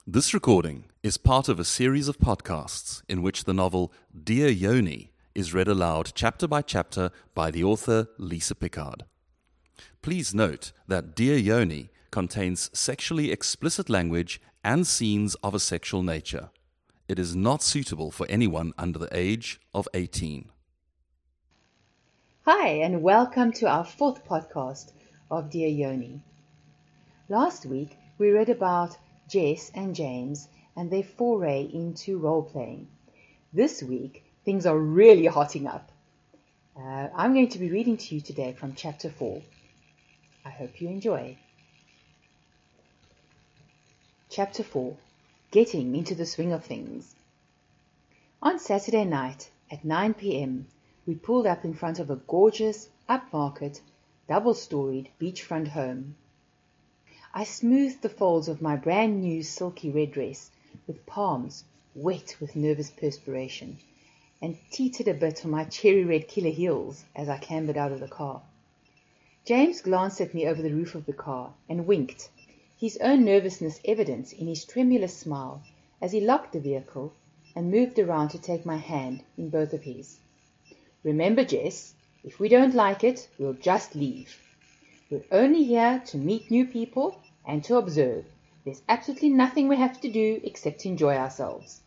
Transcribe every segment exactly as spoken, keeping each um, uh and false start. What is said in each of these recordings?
This recording is part of a series of podcasts in which the novel Dear Yoni is read aloud chapter by chapter by the author Lisa Pickard. Please note that Dear Yoni contains sexually explicit language and scenes of a sexual nature. It is not suitable for anyone under the age of eighteen. Hi, and welcome to our fourth podcast of Dear Yoni. Last week, we read about Jess and James and their foray into role-playing. This week, things are really hotting up. Uh, I'm going to be reading to you today from chapter four. I hope you enjoy. Chapter four, Getting into the Swing of Things. On Saturday night at nine p.m., we pulled up in front of a gorgeous, upmarket, double-storied beachfront home. I smoothed the folds of my brand new silky red dress with palms wet with nervous perspiration and teetered a bit on my cherry red killer heels as I clambered out of the car. James glanced at me over the roof of the car and winked, his own nervousness evident in his tremulous smile as he locked the vehicle and moved around to take my hand in both of his. "Remember, Jess, if we don't like it, we'll just leave. We're only here to meet new people and to observe. There's absolutely nothing we have to do except enjoy ourselves."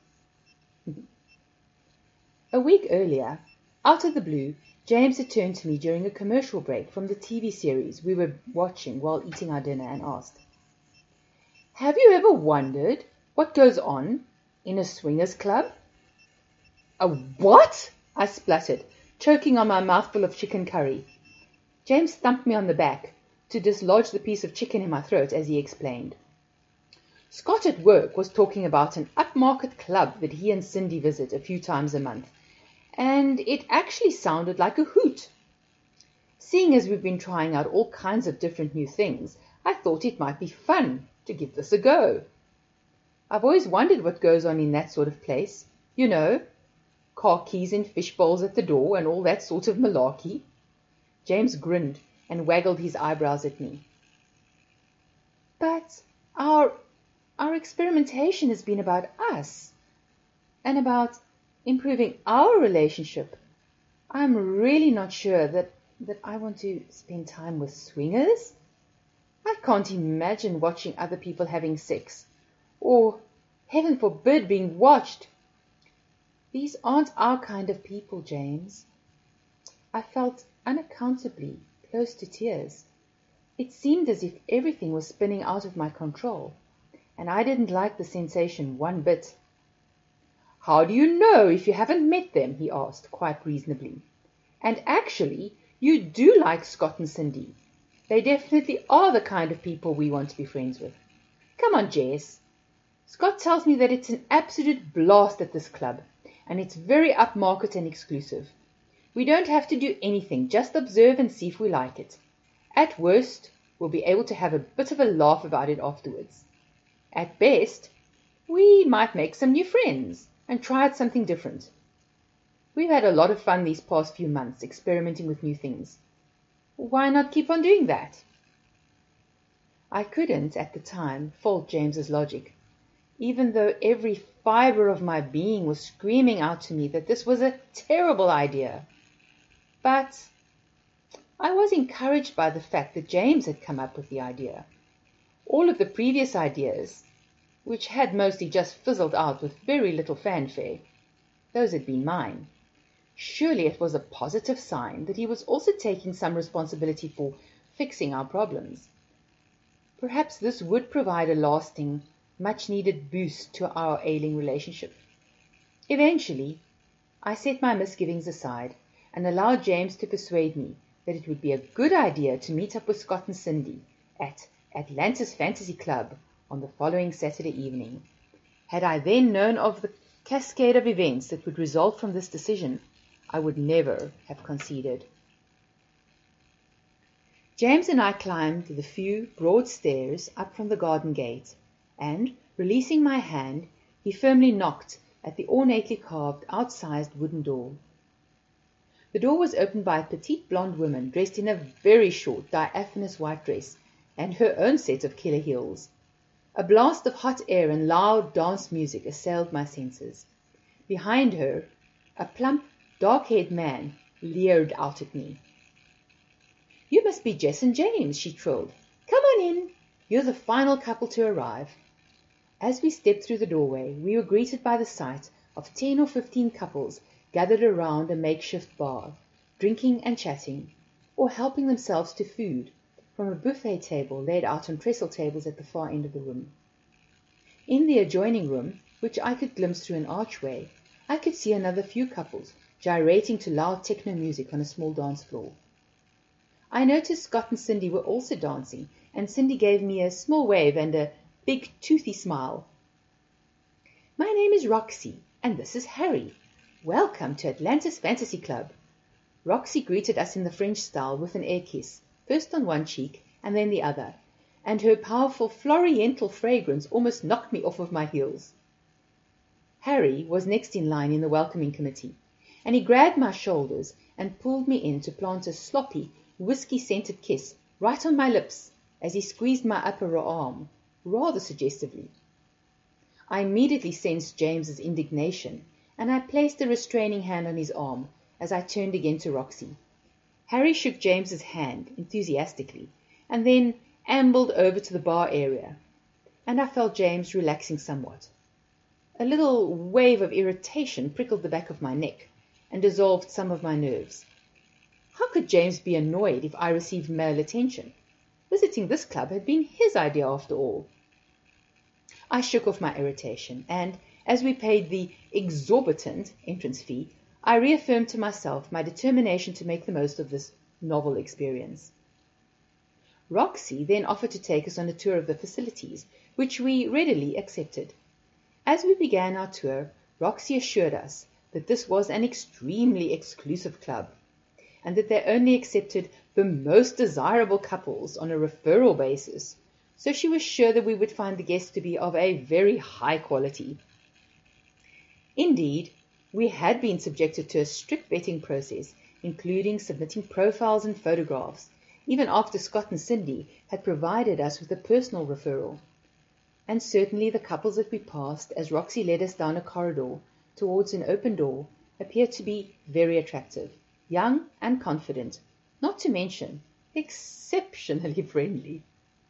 A week earlier, out of the blue, James had turned to me during a commercial break from the T V series we were watching while eating our dinner and asked, "Have you ever wondered what goes on in a swingers club?" "A what?" I spluttered, choking on my mouthful of chicken curry. James thumped me on the back to dislodge the piece of chicken in my throat as he explained. Scott at work was talking about an upmarket club that he and Cindy visit a few times a month, and it actually sounded like a hoot. Seeing as we've been trying out all kinds of different new things, I thought it might be fun to give this a go. I've always wondered what goes on in that sort of place. You know, car keys and fish bowls at the door and all that sort of malarkey. James grinned and waggled his eyebrows at me. "But our our experimentation has been about us and about improving our relationship. I'm really not sure that, that I want to spend time with swingers. I can't imagine watching other people having sex, or, heaven forbid, being watched. These aren't our kind of people, James." I felt unaccountably close to tears. It seemed as if everything was spinning out of my control, and I didn't like the sensation one bit. "How do you know if you haven't met them?" he asked, quite reasonably. "And actually, you do like Scott and Cindy. They definitely are the kind of people we want to be friends with. Come on, Jess. Scott tells me that it's an absolute blast at this club, and it's very upmarket and exclusive. We don't have to do anything, just observe and see if we like it. At worst, we'll be able to have a bit of a laugh about it afterwards. At best, we might make some new friends and try out something different. We've had a lot of fun these past few months experimenting with new things. Why not keep on doing that?" I couldn't, at the time, fault James's logic, even though every fibre of my being was screaming out to me that this was a terrible idea. But I was encouraged by the fact that James had come up with the idea. All of the previous ideas, which had mostly just fizzled out with very little fanfare, those had been mine. Surely it was a positive sign that he was also taking some responsibility for fixing our problems. Perhaps this would provide a lasting, much-needed boost to our ailing relationship. Eventually, I set my misgivings aside and allowed James to persuade me that it would be a good idea to meet up with Scott and Cindy at Atlantis Fantasy Club on the following Saturday evening. Had I then known of the cascade of events that would result from this decision, I would never have conceded. James and I climbed the few broad stairs up from the garden gate, and, releasing my hand, he firmly knocked at the ornately carved, outsized wooden door. The door was opened by a petite blonde woman dressed in a very short, diaphanous white dress and her own set of killer heels. A blast of hot air and loud dance music assailed my senses. Behind her, a plump, dark-haired man leered out at me. "You must be Jess and James," she trilled. "Come on in. You're the final couple to arrive." As we stepped through the doorway, we were greeted by the sight of ten or fifteen couples gathered around a makeshift bar, drinking and chatting, or helping themselves to food from a buffet table laid out on trestle tables at the far end of the room. In the adjoining room, which I could glimpse through an archway, I could see another few couples gyrating to loud techno music on a small dance floor. I noticed Scott and Cindy were also dancing, and Cindy gave me a small wave and a big toothy smile. "My name is Roxy, and this is Harry. Welcome to Atlantis Fantasy Club." Roxy greeted us in the French style with an air kiss, first on one cheek and then the other, and her powerful floriental fragrance almost knocked me off of my heels. Harry was next in line in the welcoming committee, and he grabbed my shoulders and pulled me in to plant a sloppy, whiskey-scented kiss right on my lips as he squeezed my upper arm, rather suggestively. I immediately sensed James's indignation, and I placed a restraining hand on his arm as I turned again to Roxy. Harry shook James's hand enthusiastically, and then ambled over to the bar area, and I felt James relaxing somewhat. A little wave of irritation prickled the back of my neck and dissolved some of my nerves. How could James be annoyed if I received male attention? Visiting this club had been his idea after all. I shook off my irritation, and as we paid the exorbitant entrance fee, I reaffirmed to myself my determination to make the most of this novel experience. Roxy then offered to take us on a tour of the facilities, which we readily accepted. As we began our tour, Roxy assured us that this was an extremely exclusive club, and that they only accepted the most desirable couples on a referral basis, so she was sure that we would find the guests to be of a very high quality. Indeed, we had been subjected to a strict vetting process, including submitting profiles and photographs, even after Scott and Cindy had provided us with a personal referral. And certainly the couples that we passed as Roxy led us down a corridor towards an open door appeared to be very attractive, young and confident, not to mention exceptionally friendly.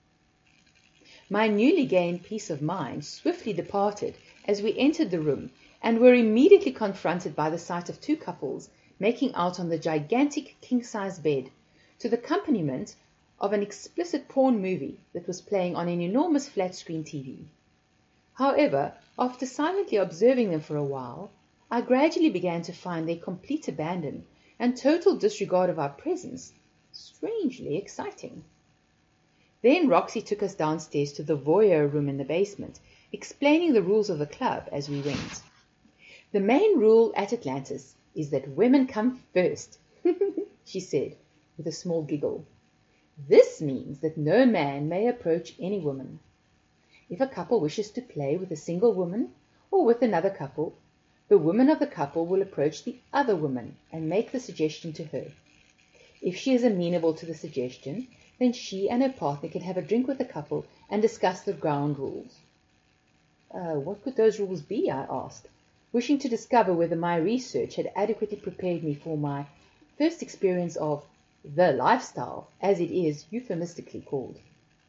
My newly gained peace of mind swiftly departed as we entered the room and were immediately confronted by the sight of two couples making out on the gigantic king-size bed to the accompaniment of an explicit porn movie that was playing on an enormous flat-screen T V. However, after silently observing them for a while, I gradually began to find their complete abandon and total disregard of our presence strangely exciting. Then Roxy took us downstairs to the voyeur room in the basement, explaining the rules of the club as we went. "The main rule at Atlantis is that women come first," she said, with a small giggle. "This means that no man may approach any woman. If a couple wishes to play with a single woman or with another couple, the woman of the couple will approach the other woman and make the suggestion to her. If she is amenable to the suggestion, then she and her partner can have a drink with the couple and discuss the ground rules." Uh, what could those rules be? I asked, wishing to discover whether my research had adequately prepared me for my first experience of the lifestyle, as it is euphemistically called.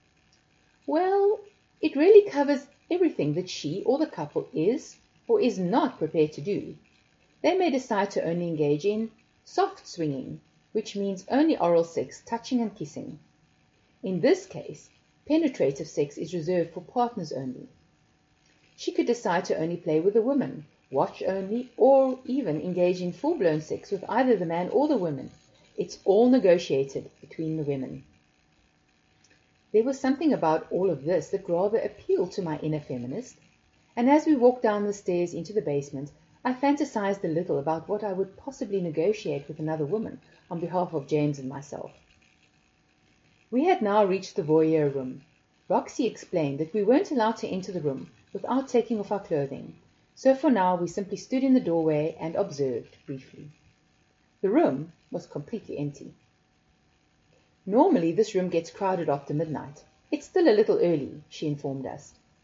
"Well, it really covers everything that she or the couple is or is not prepared to do. They may decide to only engage in soft swinging, which means only oral sex, touching and kissing. In this case, penetrative sex is reserved for partners only. She could decide to only play with a woman, watch only, or even engage in full-blown sex with either the man or the woman. It's all negotiated between the women." There was something about all of this that rather appealed to my inner feminist, and as we walked down the stairs into the basement, I fantasized a little about what I would possibly negotiate with another woman on behalf of James and myself. We had now reached the voyeur room. Roxy explained that we weren't allowed to enter the room without taking off our clothing, so for now we simply stood in the doorway and observed briefly. The room was completely empty. "Normally this room gets crowded after midnight. It's still a little early," she informed us.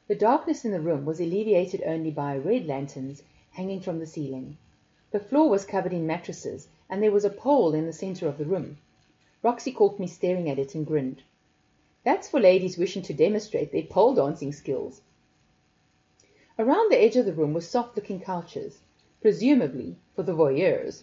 The darkness in the room was alleviated only by red lanterns hanging from the ceiling. The floor was covered in mattresses, and there was a pole in the center of the room. Roxy caught me staring at it and grinned. That's for ladies wishing to demonstrate their pole dancing skills. Around the edge of the room were soft-looking couches, presumably for the voyeurs.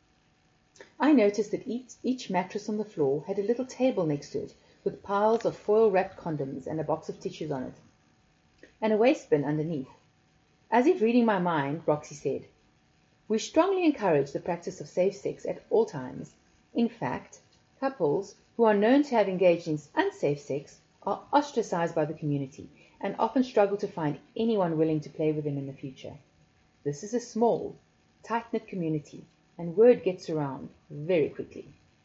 I noticed that each, each mattress on the floor had a little table next to it with piles of foil-wrapped condoms and a box of tissues on it, and a waste bin underneath. As if reading my mind, Roxy said, "We strongly encourage the practice of safe sex at all times. In fact, couples who are known to have engaged in unsafe sex are ostracized by the community and often struggle to find anyone willing to play with them in the future. This is a small, tight-knit community, and word gets around very quickly."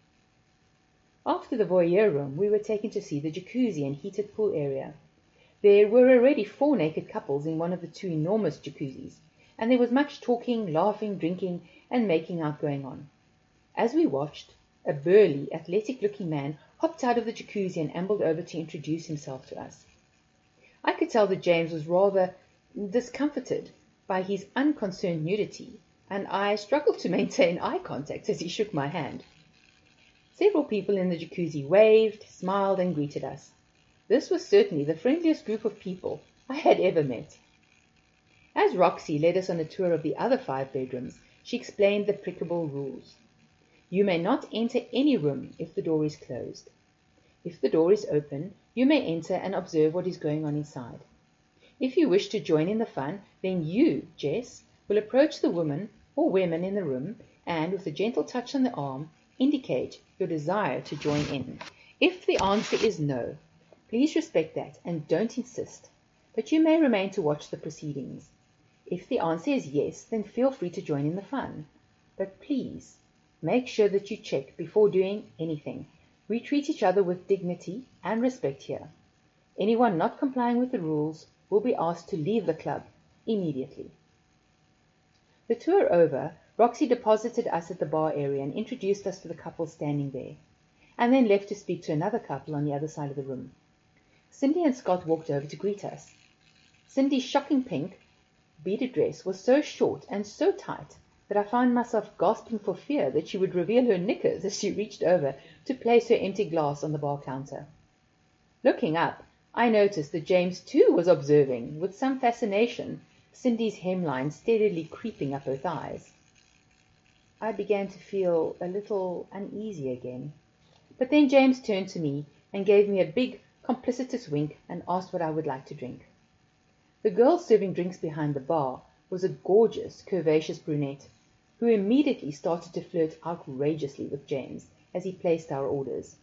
After the voyeur room, we were taken to see the jacuzzi and heated pool area. There were already four naked couples in one of the two enormous jacuzzis, and there was much talking, laughing, drinking, and making out going on. As we watched, a burly, athletic-looking man hopped out of the jacuzzi and ambled over to introduce himself to us. I could tell that James was rather discomforted by his unconcerned nudity, and I struggled to maintain eye contact as he shook my hand. Several people in the jacuzzi waved, smiled, and greeted us. This was certainly the friendliest group of people I had ever met. As Roxy led us on a tour of the other five bedrooms, she explained the applicable rules. You may not enter any room if the door is closed. If the door is open, you may enter and observe what is going on inside. If you wish to join in the fun, then you, Jess, will approach the woman or women in the room and, with a gentle touch on the arm, indicate your desire to join in. If the answer is no, please respect that and don't insist, but you may remain to watch the proceedings. If the answer is yes, then feel free to join in the fun. But please, make sure that you check before doing anything. We treat each other with dignity and respect here. Anyone not complying with the rules will be asked to leave the club immediately. The tour over, Roxy deposited us at the bar area and introduced us to the couple standing there, and then left to speak to another couple on the other side of the room. Cindy and Scott walked over to greet us. Cindy's shocking pink beaded dress was so short and so tight that I found myself gasping for fear that she would reveal her knickers as she reached over to place her empty glass on the bar counter. Looking up, I noticed that James too was observing, with some fascination, Cindy's hemline steadily creeping up her thighs. I began to feel a little uneasy again. But then James turned to me and gave me a big, complicitous wink and asked what I would like to drink. The girl serving drinks behind the bar was a gorgeous, curvaceous brunette, who immediately started to flirt outrageously with James as he placed our orders.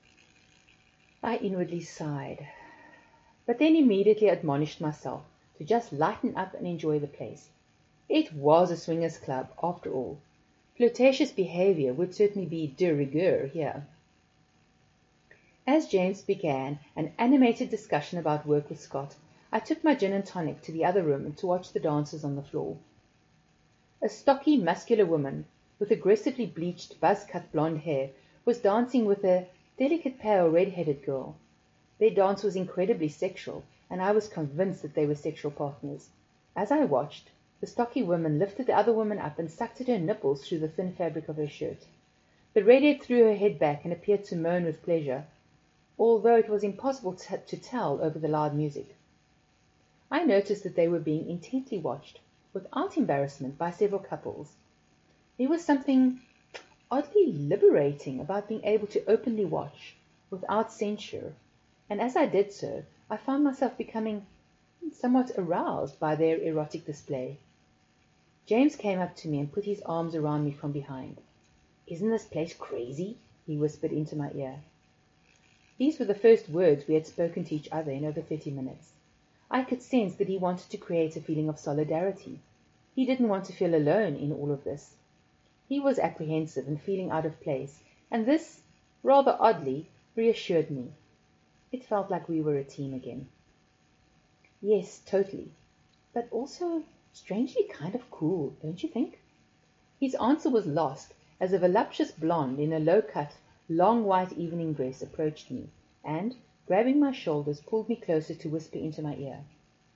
I inwardly sighed, but then immediately admonished myself to just lighten up and enjoy the place. It was a swingers' club, after all. Flirtatious behavior would certainly be de rigueur here. As James began an animated discussion about work with Scott, I took my gin and tonic to the other room to watch the dancers on the floor. A stocky, muscular woman with aggressively bleached, buzz-cut blonde hair was dancing with a delicate, pale, red-headed girl. Their dance was incredibly sexual, and I was convinced that they were sexual partners. As I watched, the stocky woman lifted the other woman up and sucked at her nipples through the thin fabric of her shirt. The redhead threw her head back and appeared to moan with pleasure, although it was impossible to, to tell over the loud music. I noticed that they were being intently watched, without embarrassment, by several couples. There was something oddly liberating about being able to openly watch, without censure, and as I did so, I found myself becoming somewhat aroused by their erotic display. James came up to me and put his arms around me from behind. "Isn't this place crazy?" he whispered into my ear. These were the first words we had spoken to each other in over thirty minutes. I could sense that he wanted to create a feeling of solidarity. He didn't want to feel alone in all of this. He was apprehensive and feeling out of place, and this, rather oddly, reassured me. It felt like we were a team again. Yes, totally. But also strangely kind of cool, don't you think? His answer was lost as a voluptuous blonde in a low-cut, long white evening dress approached me and, grabbing my shoulders, pulled me closer to whisper into my ear.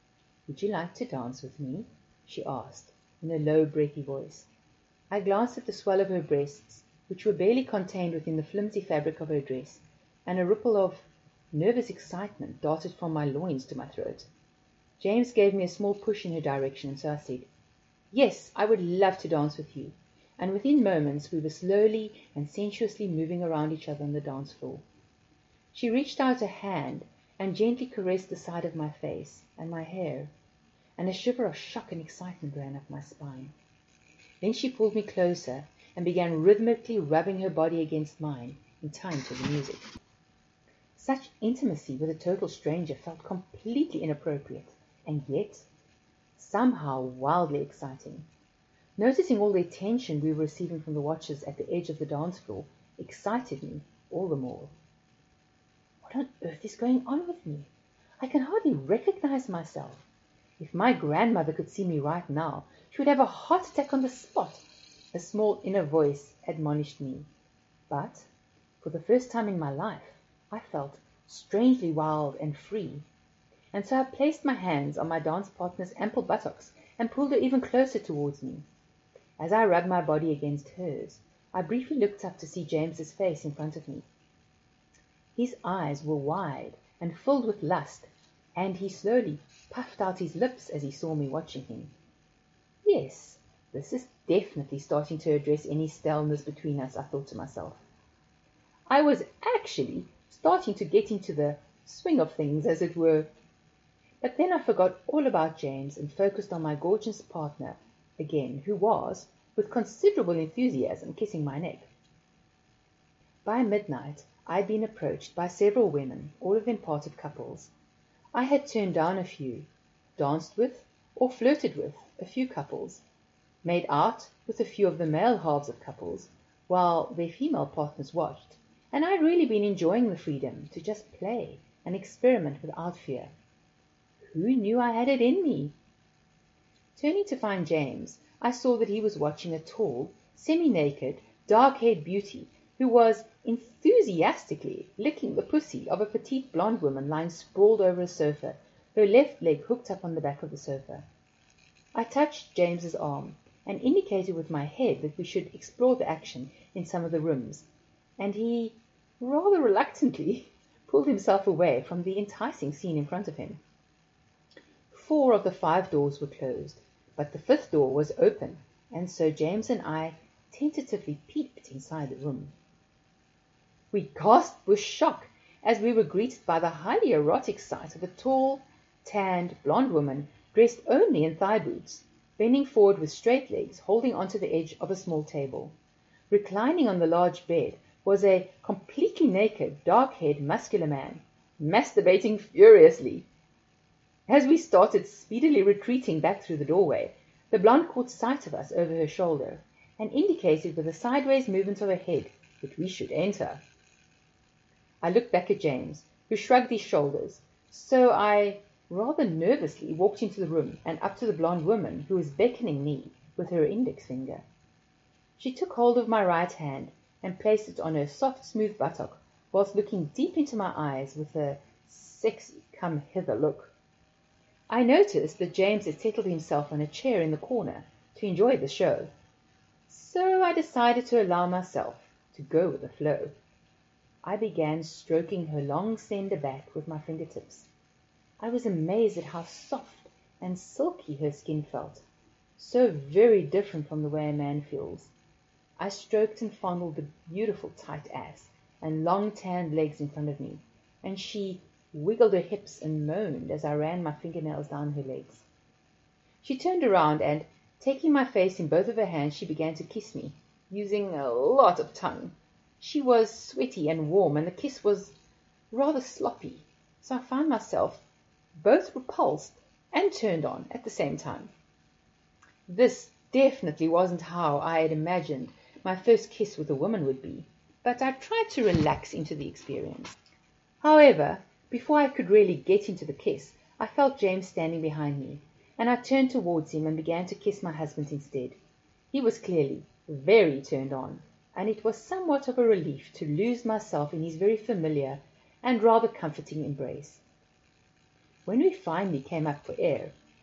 "Would you like to dance with me?" she asked, in a low, breathy voice. I glanced at the swell of her breasts, which were barely contained within the flimsy fabric of her dress, and a ripple of nervous excitement darted from my loins to my throat. James gave me a small push in her direction, and so I said, "Yes, I would love to dance with you," and within moments we were slowly and sensuously moving around each other on the dance floor. She reached out a hand and gently caressed the side of my face and my hair, and a shiver of shock and excitement ran up my spine. Then she pulled me closer and began rhythmically rubbing her body against mine in time to the music. Such intimacy with a total stranger felt completely inappropriate, and yet somehow wildly exciting. Noticing all the attention we were receiving from the watchers at the edge of the dance floor excited me all the more. What on earth is going on with me? I can hardly recognize myself. If my grandmother could see me right now, she would have a heart attack on the spot, a small inner voice admonished me. But, for the first time in my life, I felt strangely wild and free, and so I placed my hands on my dance partner's ample buttocks and pulled her even closer towards me. As I rubbed my body against hers, I briefly looked up to see James's face in front of me. His eyes were wide and filled with lust, and he slowly puffed out his lips as he saw me watching him. Yes, this is definitely starting to address any staleness between us, I thought to myself. I was actually starting to get into the swing of things, as it were. But then I forgot all about James and focused on my gorgeous partner again, who was, with considerable enthusiasm, kissing my neck. By midnight, I had been approached by several women, all of them part of couples. I had turned down a few, danced with or flirted with a few couples, made out with a few of the male halves of couples, while their female partners watched, and I had really been enjoying the freedom to just play and experiment without fear. Who knew I had it in me? Turning to find James, I saw that he was watching a tall, semi-naked, dark-haired beauty who was enthusiastically licking the pussy of a petite blonde woman lying sprawled over a sofa, her left leg hooked up on the back of the sofa. I touched James's arm and indicated with my head that we should explore the action in some of the rooms, and he, rather reluctantly, pulled himself away from the enticing scene in front of him. Four of the five doors were closed, but the fifth door was open, and so James and I tentatively peeped inside the room. We gasped with shock as we were greeted by the highly erotic sight of a tall, tanned, blonde woman dressed only in thigh boots, bending forward with straight legs, holding onto the edge of a small table. Reclining on the large bed was a completely naked, dark-haired, muscular man, masturbating furiously. As we started speedily retreating back through the doorway, the blonde caught sight of us over her shoulder and indicated with a sideways movement of her head that we should enter. I looked back at James, who shrugged his shoulders, so I rather nervously walked into the room and up to the blonde woman, who was beckoning me with her index finger. She took hold of my right hand and placed it on her soft, smooth buttock, whilst looking deep into my eyes with a sexy come-hither look. I noticed that James had settled himself on a chair in the corner to enjoy the show, so I decided to allow myself to go with the flow. I began stroking her long, slender back with my fingertips. I was amazed at how soft and silky her skin felt, so very different from the way a man feels. I stroked and fondled the beautiful tight ass and long tanned legs in front of me, and she wiggled her hips and moaned as I ran my fingernails down her legs. She turned around and, taking my face in both of her hands, she began to kiss me, using a lot of tongue. She was sweaty and warm, and the kiss was rather sloppy, so I found myself both repulsed and turned on at the same time. This definitely wasn't how I had imagined my first kiss with a woman would be, but I tried to relax into the experience. However, before I could really get into the kiss, I felt James standing behind me, and I turned towards him and began to kiss my husband instead. He was clearly very turned on, and it was somewhat of a relief to lose myself in his very familiar and rather comforting embrace. When we finally came up for air,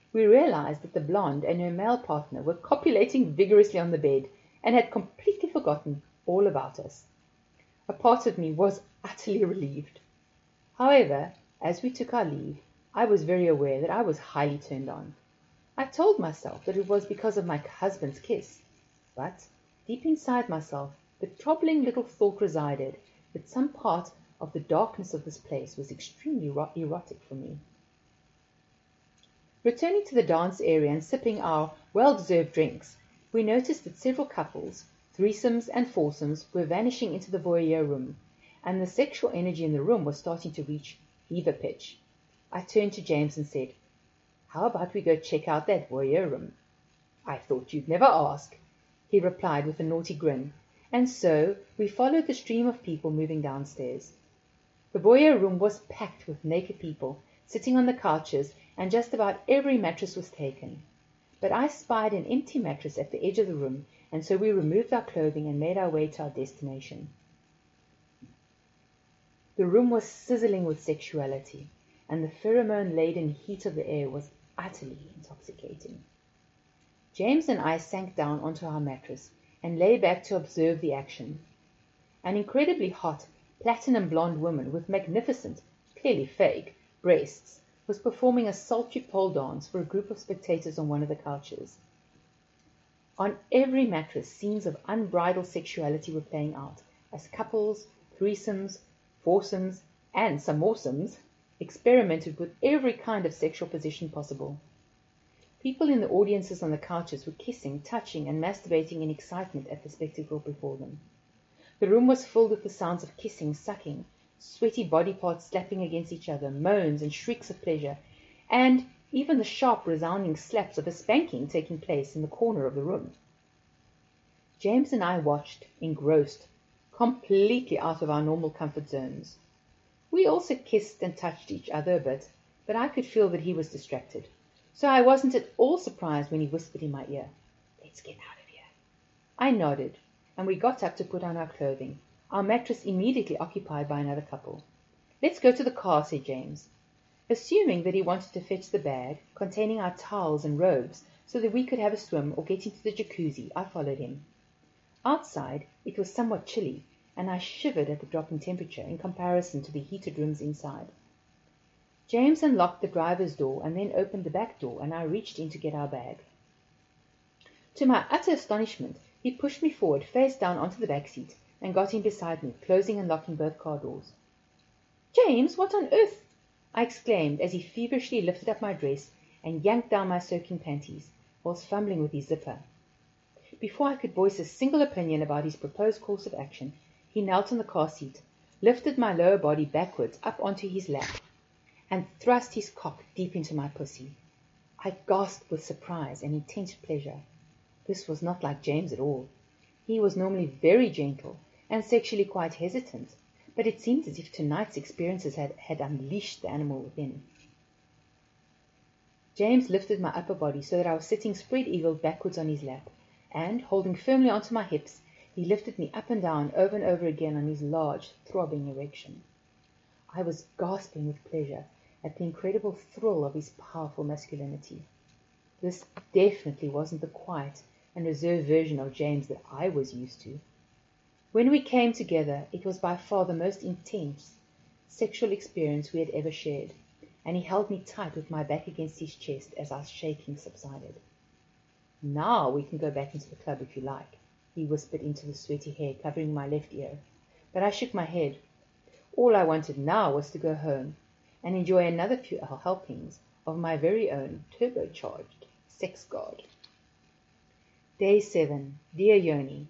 we realized that the blonde and her male partner were copulating vigorously on the bed and had completely forgotten all about us. A part of me was utterly relieved. However, as we took our leave, I was very aware that I was highly turned on. I told myself that it was because of my husband's kiss, but deep inside myself the troubling little thought resided that some part of the darkness of this place was extremely erotic for me. Returning to the dance area and sipping our well-deserved drinks, we noticed that several couples, threesomes and foursomes, were vanishing into the voyeur room, and the sexual energy in the room was starting to reach fever pitch. I turned to James and said, "How about we go check out that voyeur room?" "I thought you'd never ask," he replied with a naughty grin, and so we followed the stream of people moving downstairs. The voyeur room was packed with naked people, sitting on the couches, and just about every mattress was taken. But I spied an empty mattress at the edge of the room, and so we removed our clothing and made our way to our destination. The room was sizzling with sexuality, and the pheromone-laden heat of the air was utterly intoxicating. James and I sank down onto our mattress and lay back to observe the action. An incredibly hot, platinum blonde woman with magnificent, clearly fake, breasts was performing a sultry pole dance for a group of spectators on one of the couches. On every mattress, scenes of unbridled sexuality were playing out, as couples, threesomes, foursomes, and some moresomes experimented with every kind of sexual position possible. People in the audiences on the couches were kissing, touching, and masturbating in excitement at the spectacle before them. The room was filled with the sounds of kissing, sucking, sweaty body parts slapping against each other, moans and shrieks of pleasure, and even the sharp, resounding slaps of a spanking taking place in the corner of the room. James and I watched, engrossed, completely out of our normal comfort zones. We also kissed and touched each other a bit, but I could feel that he was distracted, so I wasn't at all surprised when he whispered in my ear, "Let's get out of here." I nodded, and we got up to put on our clothing, our mattress immediately occupied by another couple. "Let's go to the car," said James. Assuming that he wanted to fetch the bag containing our towels and robes so that we could have a swim or get into the jacuzzi, I followed him. Outside it was somewhat chilly, and I shivered at the drop in temperature in comparison to the heated rooms inside. James unlocked the driver's door and then opened the back door, and I reached in to get our bag. To my utter astonishment, he pushed me forward face down onto the back seat and got in beside me, closing and locking both car doors. "James, what on earth?" I exclaimed as he feverishly lifted up my dress and yanked down my soaking panties, whilst fumbling with his zipper. Before I could voice a single opinion about his proposed course of action, he knelt on the car seat, lifted my lower body backwards up onto his lap, and thrust his cock deep into my pussy. I gasped with surprise and intense pleasure. This was not like James at all. He was normally very gentle and sexually quite hesitant, but it seemed as if tonight's experiences had, had unleashed the animal within. James lifted my upper body so that I was sitting spread-eagled backwards on his lap, and, holding firmly onto my hips, he lifted me up and down over and over again on his large, throbbing erection. I was gasping with pleasure at the incredible thrill of his powerful masculinity. This definitely wasn't the quiet and reserved version of James that I was used to. When we came together, it was by far the most intense sexual experience we had ever shared, and he held me tight with my back against his chest as our shaking subsided. "Now we can go back into the club if you like," he whispered into the sweaty hair covering my left ear, but I shook my head. All I wanted now was to go home and enjoy another few helpings of my very own turbocharged sex god. Day seven. Dear Yoni,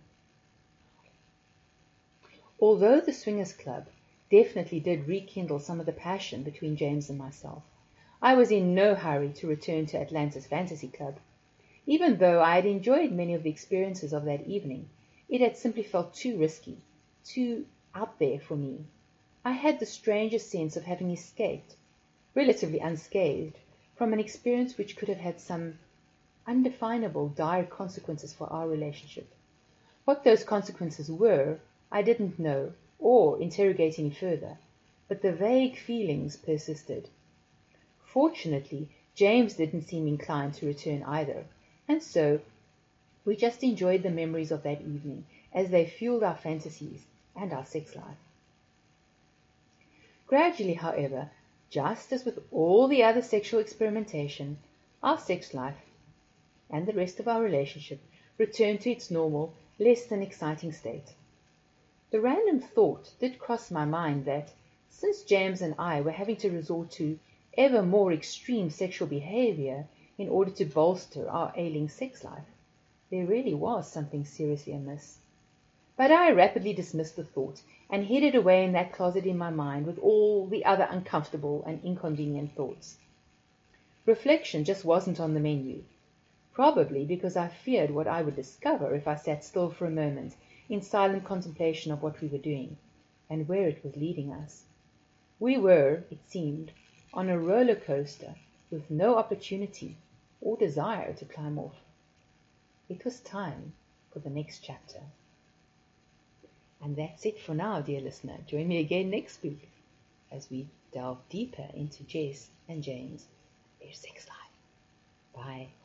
although the Swingers Club definitely did rekindle some of the passion between James and myself, I was in no hurry to return to Atlantis Fantasy Club. Even though I had enjoyed many of the experiences of that evening, it had simply felt too risky, too out there for me. I had the strangest sense of having escaped, relatively unscathed, from an experience which could have had some undefinable, dire consequences for our relationship. What those consequences were, I didn't know or interrogate any further, but the vague feelings persisted. Fortunately, James didn't seem inclined to return either, and so we just enjoyed the memories of that evening as they fueled our fantasies and our sex life. Gradually, however, just as with all the other sexual experimentation, our sex life and the rest of our relationship returned to its normal, less than exciting state. The random thought did cross my mind that, since James and I were having to resort to ever more extreme sexual behavior in order to bolster our ailing sex life, there really was something seriously amiss. But I rapidly dismissed the thought and hid it away in that closet in my mind with all the other uncomfortable and inconvenient thoughts. Reflection just wasn't on the menu, probably because I feared what I would discover if I sat still for a moment in silent contemplation of what we were doing and where it was leading us. We were, it seemed, on a roller coaster with no opportunity or desire to climb off. It was time for the next chapter. And that's it for now, dear listener. Join me again next week as we delve deeper into Jess and James, their sex life. Bye.